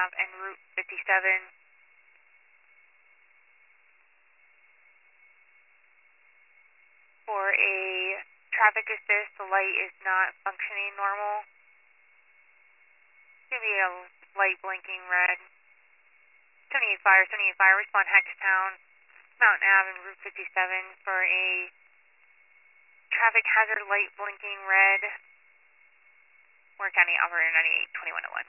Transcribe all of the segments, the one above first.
Ave and Route 57. For a traffic assist, the light is not functioning normal. It's going to be a light blinking red. 78 Fire, respond Hackstown, Mountain Ave and Route 57 for a traffic hazard light blinking red. Warren County Operator 98-2101.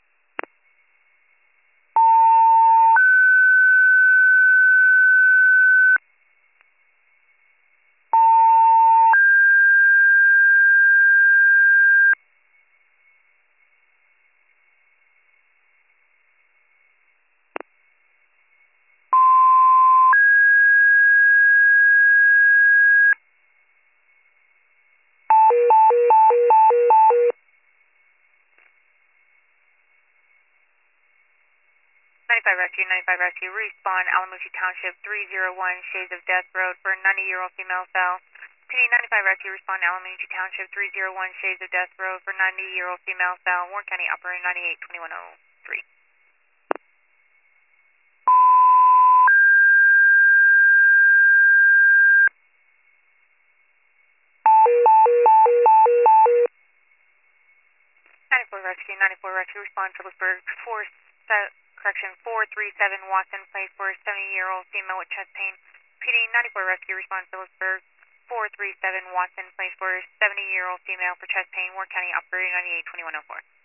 95 Rescue, respond Alamucci Township 301 Shades of Death Road for a 90-year-old female fell. PD 95 Rescue, respond Alamucci Township 301 Shades of Death Road for a 90-year-old female fell. Warren County Operator 98-2103. 94 Rescue, respond Phillipsburg 437 Watson Place for a 70-year-old female with chest pain. PD 94 Rescue, respond Phillipsburg 437 Watson Place for a 70-year-old female for chest pain. Warren County Operator 98-2104.